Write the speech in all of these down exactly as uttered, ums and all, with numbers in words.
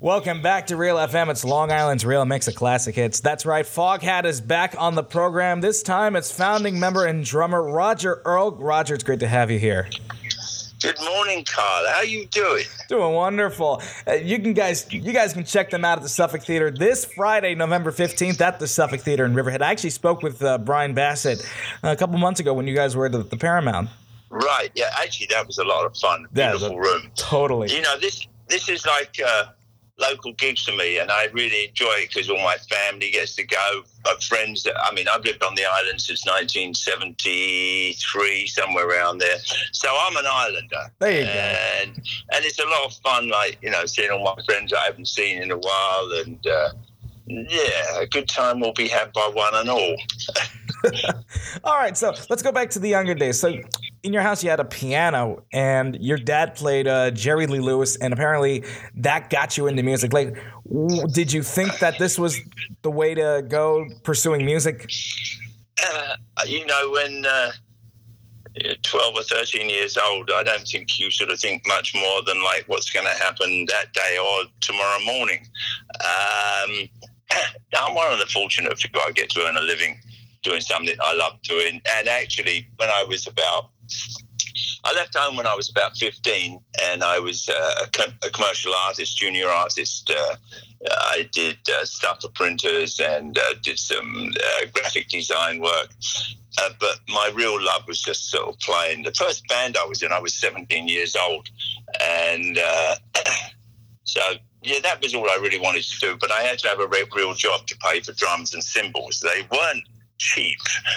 Welcome back to Real F M. It's Long Island's Real Mix of Classic Hits. That's right, Foghat is back on the program. This time it's founding member and drummer Roger Earl. Roger, it's great to have you here. Good morning, Carl. How you doing? Doing wonderful. Uh, you can guys, you guys can check them out at the Suffolk Theater this Friday, November fifteenth, at the Suffolk Theater in Riverhead. I actually spoke with uh, Brian Bassett a couple months ago when you guys were at the, the Paramount. Right. Yeah. Actually, that was a lot of fun. Beautiful yeah, the, room. Totally. You know, this this is like uh, local gigs for me, and I really enjoy it because all my family gets to go. My friends. That, I mean, I've lived on the island since nineteen seventy-three, somewhere around there. So I'm an islander. There you and, go. And it's a lot of fun, like, you know, seeing all my friends I haven't seen in a while, and uh, yeah, a good time will be had by one and all. All right, so let's go back to the younger days. So in your house, you had a piano, and your dad played uh, Jerry Lee Lewis, and apparently that got you into music. Like, w- did you think that this was the way to go pursuing music? Uh, you know, when uh, you're twelve or thirteen years old, I don't think you sort of think much more than, like, what's going to happen that day or tomorrow morning. Um, I'm one of the fortunate people. I get to earn a living doing something I love doing. And actually, when I was about, I left home when I was about fifteen, and I was uh, a, com- a commercial artist, junior artist. Uh, I did uh, stuff for printers and uh, did some uh, graphic design work. Uh, but my real love was just sort of playing. The first band I was in, I was seventeen years old. And uh, so, yeah, that was all I really wanted to do. But I had to have a real, real job to pay for drums and cymbals. They weren't cheap.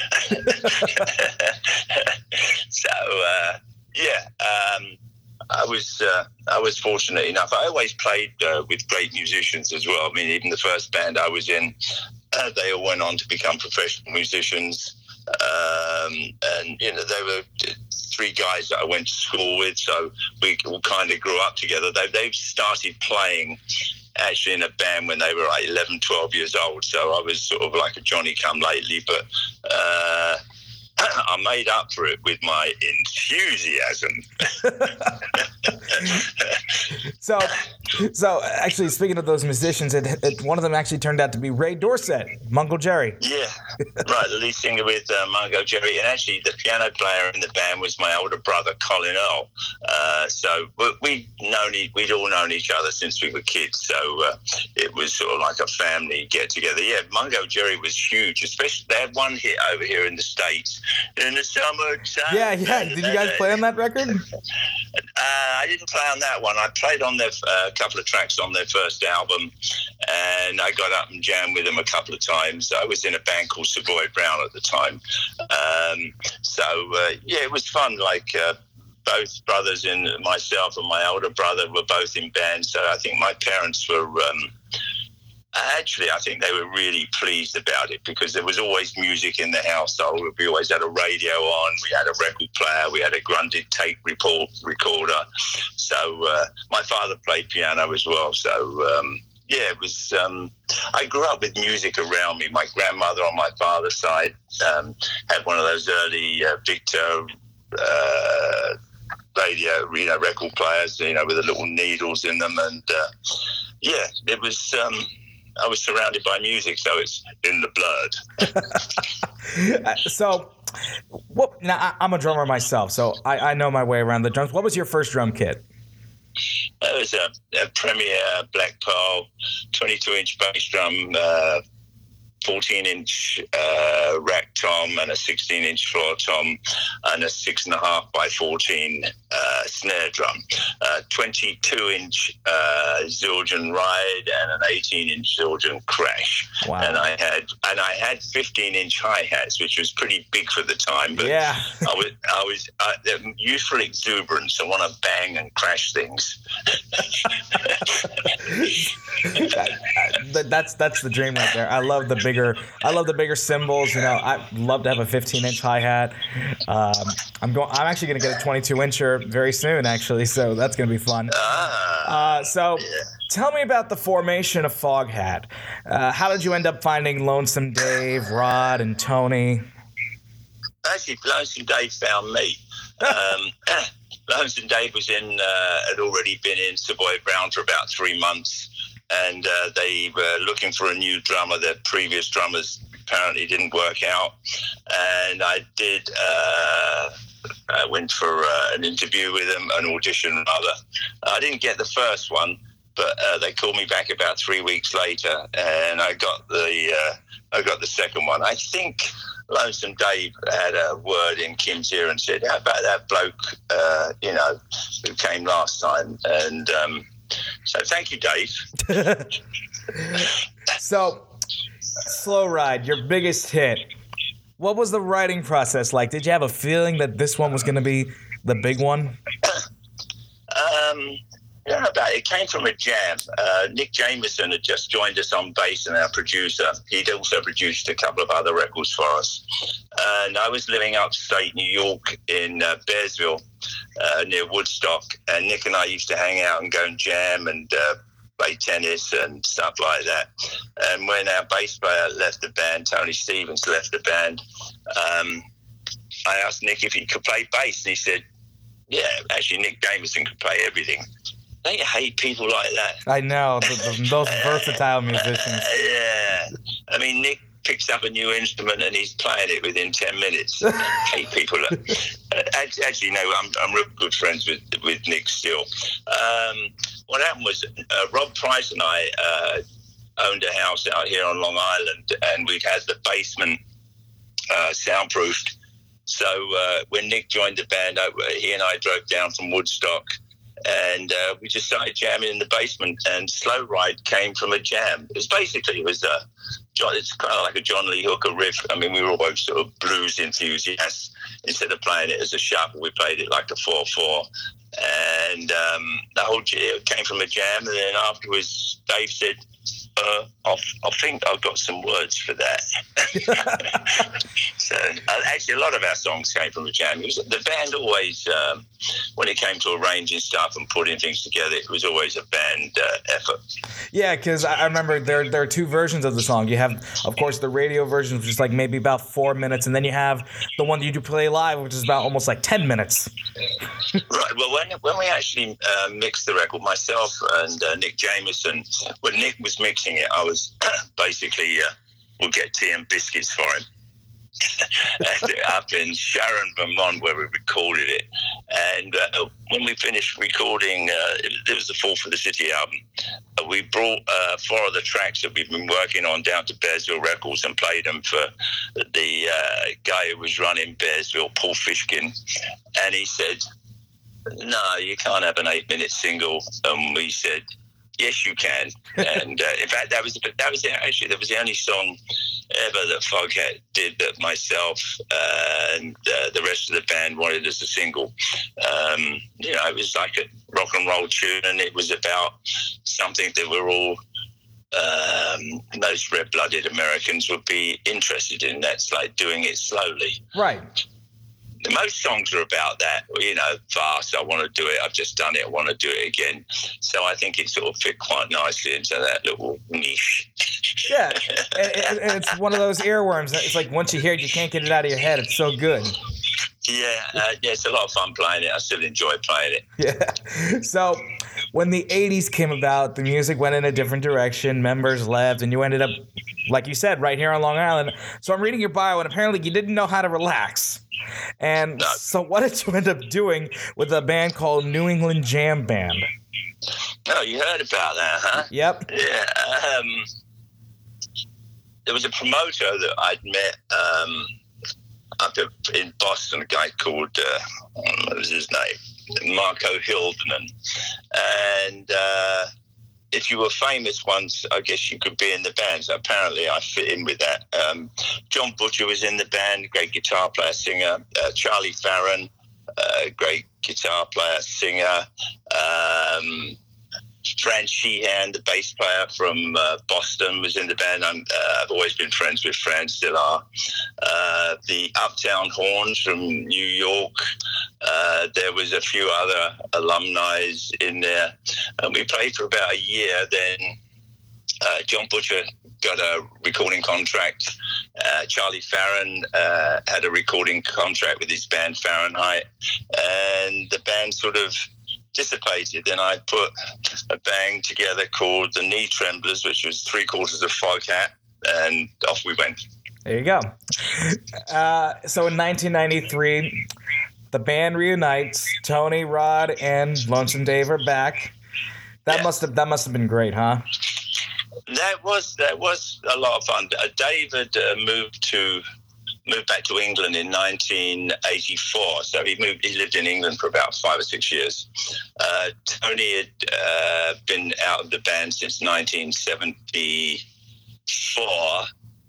So uh, yeah, um, I was uh, I was fortunate enough. I always played uh, with great musicians as well. I mean, even the first band I was in, uh, they all went on to become professional musicians. Um, and you know, they were three guys that I went to school with, so we all kind of grew up together. They they've started playing actually in a band when they were like eleven, twelve years old. So I was sort of like a Johnny-come-lately, but uh, I made up for it with my enthusiasm. so, so actually, speaking of those musicians, it, it, one of them actually turned out to be Ray Dorset, Mungo Jerry. Yeah, right, the lead singer with uh, Mungo Jerry. And actually, the piano player in the band was my older brother, Colin Earl. Uh, so we'd known, we'd all known each other since we were kids. So uh, it was sort of like a family get-together. Yeah, Mungo Jerry was huge, especially they had one hit over here in the States. In the summertime. Yeah, yeah. Did you guys play on that record? Uh, I didn't play on that one. I played on their a uh, couple of tracks on their first album, and I got up and jammed with them a couple of times. I was in a band called Savoy Brown at the time. Um, so, uh, yeah, it was fun. Like, uh, both brothers and myself and my older brother were both in bands, so I think my parents were... Um, Actually, I think they were really pleased about it because there was always music in the household. We always had a radio on, we had a record player, we had a grunted tape report, recorder. So uh, my father played piano as well. So, um, yeah, it was... Um, I grew up with music around me. My grandmother on my father's side um, had one of those early uh, Victor... Uh, radio, you know, record players, you know, with the little needles in them. And, uh, yeah, it was... Um, I was surrounded by music, so it's in the blood. So, what? Now I, I'm a drummer myself, so I, I know my way around the drums. What was your first drum kit? It was a, a Premier Black Pearl twenty-two inch bass drum, uh, fourteen inch uh, rack tom, and a sixteen inch floor tom, and a six and a half by fourteen uh, snare drum, uh, twenty-two inch uh, Zildjian Ride, and an eighteen inch Zildjian Crash. Wow. And I had and I had fifteen inch hi hats, which was pretty big for the time. But yeah, I was I was uh, youthful exuberance. I want to bang and crash things. that, that's that's the dream right there. I love the bigger I love the bigger cymbals. You know, I love to have a fifteen inch hi hat. Um, I'm going. I'm actually going to get a twenty-two incher very soon, actually. So that's going to be fun. Uh, so, tell me about the formation of Foghat. Uh, how did you end up finding Lonesome Dave, Rod, and Tony? Actually, Lonesome Dave found me. Um, Lonesome Dave was in, uh, had already been in Savoy Brown for about three months. and uh, they were looking for a new drummer. Their previous drummers apparently didn't work out, and I did. Uh, I went for uh, an interview with them, an audition rather. I didn't get the first one, but uh, they called me back about three weeks later, and I got the uh, I got the second one. I think Lonesome Dave had a word in Kim's ear and said, "How about that bloke, uh, you know, who came last time?" And um, so, thank you, Dave. So, Slow Ride, your biggest hit. What was the writing process like? Did you have a feeling that this one was going to be the big one? Um. I don't know about it. It came from a jam. Uh, Nick Jameson had just joined us on bass, and our producer. He'd also produced a couple of other records for us. And I was living upstate New York in uh, Bearsville, uh, near Woodstock. And Nick and I used to hang out and go and jam and uh, play tennis and stuff like that. And when our bass player left the band, Tony Stevens left the band, um, I asked Nick if he could play bass. And he said, yeah, actually, Nick Jameson could play everything. Don't you hate people like that? I know, the, the, those versatile musicians. Uh, yeah. I mean, Nick picks up a new instrument and he's playing it within ten minutes. I hate people. That, uh, actually, no, I'm, I'm real good friends with, with Nick still. Um, what happened was uh, Rob Price and I uh, owned a house out here on Long Island, and we'd had the basement uh, soundproofed. So uh, when Nick joined the band, I, he and I drove down from Woodstock, and uh, we just started jamming in the basement, and Slow Ride came from a jam. It was basically, it was a, it's kind of like a John Lee Hooker riff. I mean, we were both sort of blues enthusiasts. Instead of playing it as a shuffle, we played it like a four four. And um, the whole it came from a jam, and then afterwards, Dave said, Uh, I, I think I've got some words for that. So uh, actually, a lot of our songs came from a jam. It was, the band always, um, when it came to arranging stuff and putting things together, it was always a band uh, effort. Yeah, because I remember there there are two versions of the song. You have, of course, the radio version, which is like maybe about four minutes, and then you have the one that you do play live, which is about almost like ten minutes. Right. Well, when when we actually uh, mixed the record, myself and uh, Nick Jameson, when Nick was mixing it, I was basically uh, we'll get tea and biscuits for him. Up in Sharon, Vermont, where we recorded it. And uh, when we finished recording, uh, it, it was the Fall for the City album, uh, we brought uh, four of the tracks that we've been working on down to Bearsville Records and played them for the uh, guy who was running Bearsville, Paul Fishkin. And he said, no, you can't have an eight-minute single. And we said, yes, you can. And uh, in fact, that was that was actually that was the only song ever that Foghat did that myself uh, and uh, the rest of the band wanted as a single. Um, you know, it was like a rock and roll tune, and it was about something that we're all um, most red-blooded Americans would be interested in. That's like doing it slowly. Right. Most songs are about that, you know, fast, I want to do it, I've just done it, I want to do it again. So I think it sort of fit quite nicely into that little niche. Yeah, and, and it's one of those earworms. It's like once you hear it, you can't get it out of your head. It's so good. Yeah, uh, yeah, it's a lot of fun playing it. I still enjoy playing it. Yeah. So when the eighties came about, the music went in a different direction. Members left, and you ended up, like you said, right here on Long Island. So I'm reading your bio, and apparently you didn't know how to relax. And no. So what did you end up doing with a band called New England Jam Band? Oh, you heard about that, huh? Yep. Yeah. Um, there was a promoter that I'd met um, up in Boston, a guy called, uh, what was his name? Marco Hildeman. And uh, if you were famous once, I guess you could be in the band. So apparently I fit in with that. Um, John Butcher was in the band, great guitar player, singer. Uh, Charlie Farron, uh, great guitar player, singer. Um, Fran Sheehan, the bass player from uh, Boston, was in the band. I'm, uh, I've always been friends with Fran, still are. Uh, the Uptown Horns from New York. Uh, there was a few other alumni in there. And we played for about a year. Then uh, John Butcher got a recording contract. Uh, Charlie Farron uh, had a recording contract with his band Fahrenheit. And the band sort of dissipated, and I put a band together called the Knee Tremblers, which was three quarters of Foghat, and off we went. There you go. Uh, so in nineteen ninety-three, the band reunites. Tony, Rod, and Lonesome Dave are back. That yeah. must have that must have been great, huh? That was that was a lot of fun. Uh, David uh, moved to moved back to England in nineteen eighty-four. So he moved. He lived in England for about five or six years. Uh, Tony had uh, been out of the band since nineteen seventy-four.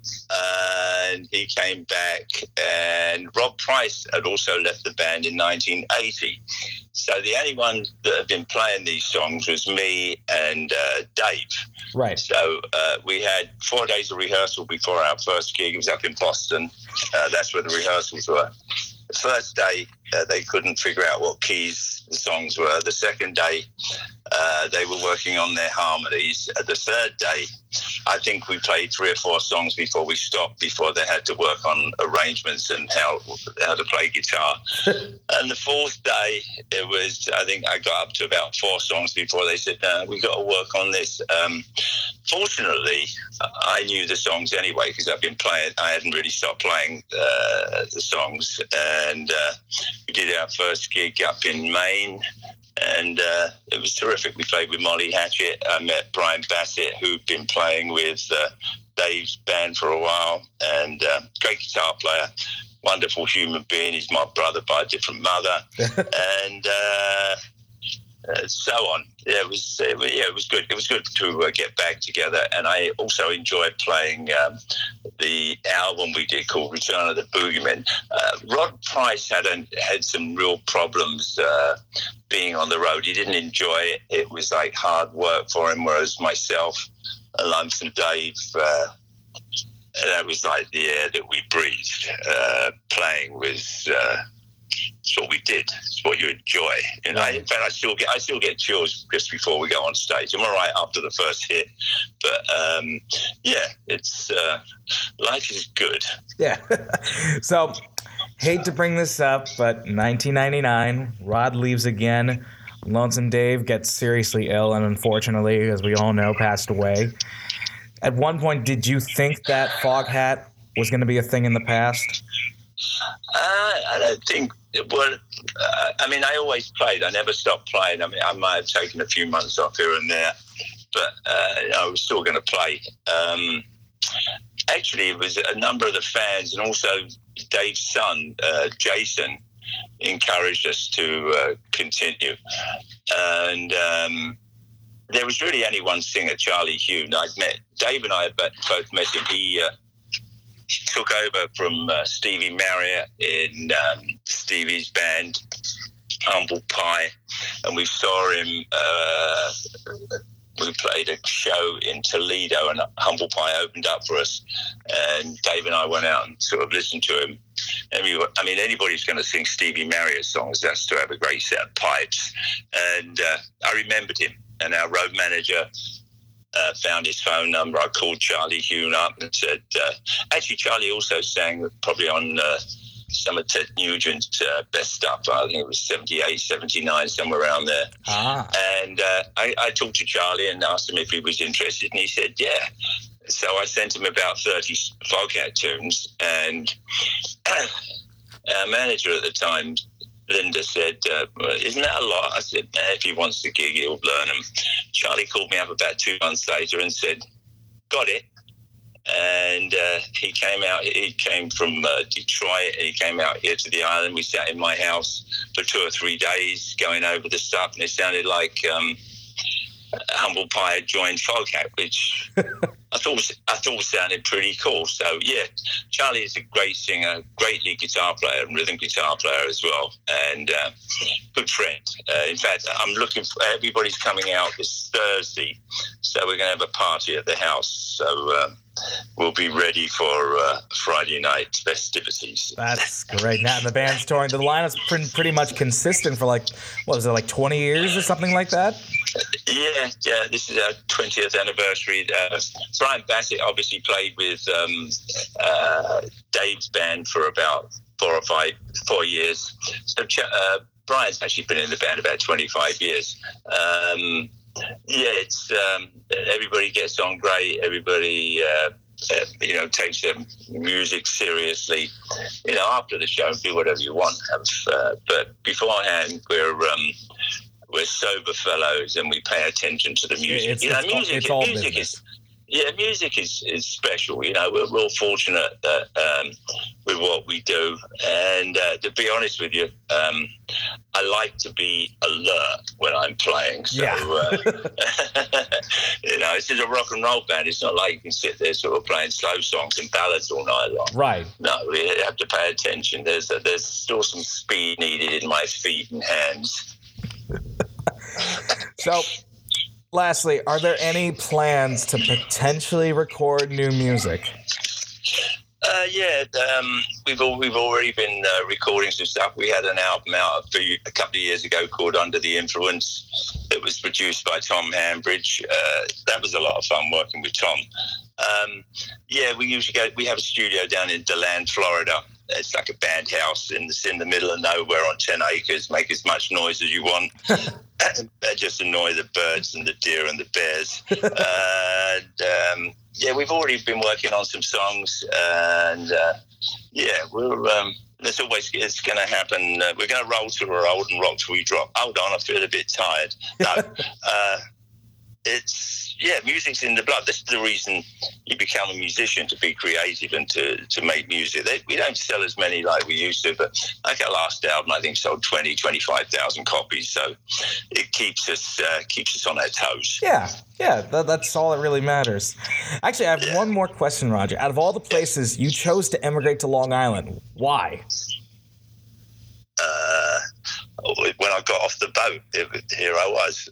And he came back, and Rob Price had also left the band in nineteen eighty. So the only one that had been playing these songs was me and uh, Dave. Right. So uh, we had four days of rehearsal before our first gig. It was up in Boston. Uh, that's where the rehearsals were. The first day, uh, they couldn't figure out what keys the songs were. The second day, uh, they were working on their harmonies. Uh, the third day, I think we played three or four songs before we stopped, before they had to work on arrangements and how how to play guitar. And the fourth day, it was, I think I got up to about four songs before they said, no, we got to work on this. Um, fortunately, I knew the songs anyway, because I've been playing, I hadn't really stopped playing uh, the songs. And uh, we did our first gig up in Maine. And uh, it was terrific. We played with Molly Hatchet. I met Brian Bassett, who'd been playing with uh, Dave's band for a while, and uh, great guitar player, wonderful human being. He's my brother by a different mother, and uh, uh, so on. Yeah, it was. It was yeah, it was good. It was good to uh, get back together, and I also enjoyed playing um, the album we did called Return of the Boogeymen. Uh, Rod Price had a, had some real problems uh, being on the road. He didn't enjoy it. It was like hard work for him, whereas myself and Lonesome Dave, uh, that was like the air that we breathed. Uh, playing was uh, it's what we did. It's what you enjoy. You know, in fact, I still get I still get chills just before we go on stage. I'm all right after the first hit, but um, yeah, it's uh, life is good. Yeah. So, hate to bring this up, but nineteen ninety-nine, Rod leaves again. Lonesome Dave gets seriously ill, and unfortunately, as we all know, passed away. At one point, did you think that Foghat was going to be a thing in the past? Uh, I don't think it would. Uh, I mean, I always played. I never stopped playing. I mean, I might have taken a few months off here and there, but uh, I was still going to play. Um, actually, it was a number of the fans, and also Dave's son, uh, Jason, encouraged us to uh, continue. And um, there was really only one singer, Charlie Hune. I'd met Dave and I had both met him. He uh, took over from uh, Stevie Marriott in um, Stevie's band, Humble Pie, and we saw him. Uh, we played a show in Toledo, and Humble Pie opened up for us. And Dave and I went out and sort of listened to him. And we were, I mean, anybody who's going to sing Stevie Marriott songs has to have a great set of pipes. And uh, I remembered him, and our road manager Uh, found his phone number. I called Charlie Hune up and said, uh, actually, Charlie also sang probably on uh, some of Ted Nugent's uh, best stuff. I think it was seventy-eight, seventy-nine, somewhere around there. Ah. And uh, I, I talked to Charlie and asked him if he was interested, and he said, yeah. So I sent him about thirty Foghat tunes, and our manager at the time, Linda, said, uh, isn't that a lot? I said, nah, if he wants the gig, he'll learn them. Charlie called me up about two months later and said, got it. And uh, he came out, he came from uh, Detroit, and he came out here to the island. We sat in my house for two or three days going over the stuff, and it sounded like um, Humble Pie had joined Foghat, which I thought I thought sounded pretty cool. So yeah, Charlie is a great singer, great lead guitar player and rhythm guitar player as well, and uh, good friend. Uh, in fact, I'm looking for everybody's coming out this Thursday, so we're going to have a party at the house. So uh, we'll be ready for uh, Friday night festivities. That's great. Now the band's touring. The lineup's pretty, pretty much consistent for like what was it, like twenty years or something like that? Yeah, yeah. This is our twentieth anniversary. Uh, Brian Bassett obviously played with um, uh, Dave's band for about four or five, four years. So uh, Brian's actually been in the band about twenty-five years. Um, yeah, it's um, everybody gets on great. Everybody, uh, uh, you know, takes their music seriously. You know, after the show, do whatever you want. Uh, but beforehand, we're um, we're sober fellows, and we pay attention to the music. It's, you know, it's music, it's all music business. is. Yeah, music is, is special. You know, we're real fortunate that, um, with what we do. And uh, to be honest with you, um, I like to be alert when I'm playing. So, Yeah. uh, you know, this is a rock and roll band. It's not like you can sit there sort of playing slow songs and ballads all night long. Right. No, we have to pay attention. There's a, there's still some speed needed in my feet and hands. So, lastly, are there any plans to potentially record new music? Uh, yeah, um, we've all, we've already been uh, recording some stuff. We had an album out a, few, a couple of years ago called Under the Influence. It was produced by Tom Hambridge. Uh, that was a lot of fun working with Tom. Um, yeah, we usually go. We have a studio down in DeLand, Florida. It's like a band house in the, in the middle of nowhere on ten acres. Make as much noise as you want. Just annoy the birds and the deer and the bears. and um, yeah, we've already been working on some songs, and uh, yeah, we're. Um, There's always it's going to happen. Uh, we're going to roll till we're old and rock till we drop. Hold on, I feel a bit tired. No, uh, it's yeah, music's in the blood. This is the reason you become a musician, to be creative and to, to make music. They, we don't sell as many like we used to, but like our last album, I think sold twenty, twenty-five thousand copies. So it keeps us uh, keeps us on our toes. Yeah, yeah, that, that's all that really matters. Actually, I have yeah. one more question, Roger. Out of all the places you chose to emigrate to Long Island, why? Uh, when I got off the boat, it, here I was.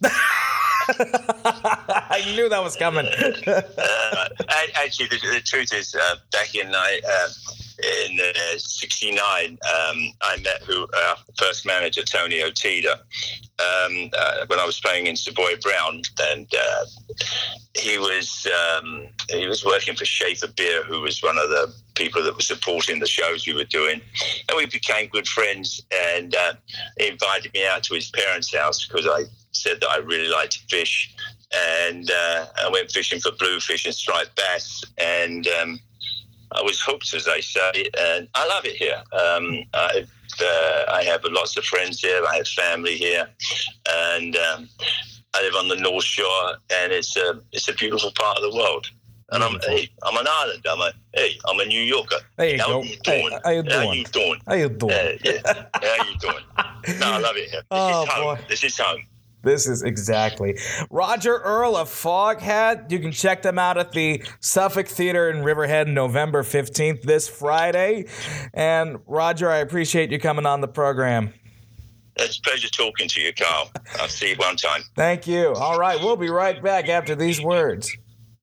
I knew that was coming. uh, actually, the, the truth is, uh, back in uh, in uh, sixty-nine, um, I met who our first manager, Tony Otida, um, uh, when I was playing in Savoy Brown, and uh, he was um, he was working for Schaefer Beer, who was one of the people that were supporting the shows we were doing, and we became good friends. And uh, he invited me out to his parents' house because I said that I really liked to fish, and uh, I went fishing for bluefish and striped bass, and um, I was hooked, as they say, and I love it here. Um, I, uh, I have lots of friends here. I have family here, and um, I live on the North Shore, and it's a it's a beautiful part of the world. And I'm hey, I'm an Islander. I'm a hey, I'm a New Yorker. There you how go. Are you doing? Hey, how you doing? How you doing? How you doing? Uh, yeah. How you doing? No, I love it here. This Oh, is home. boy. This is home. This is exactly. Roger Earl of Foghat. You can check them out at the Suffolk Theater in Riverhead, November fifteenth, this Friday. And Roger, I appreciate you coming on the program. It's a pleasure talking to you, Carl. I'll see you one time. Thank you. All right, we'll be right back after these words.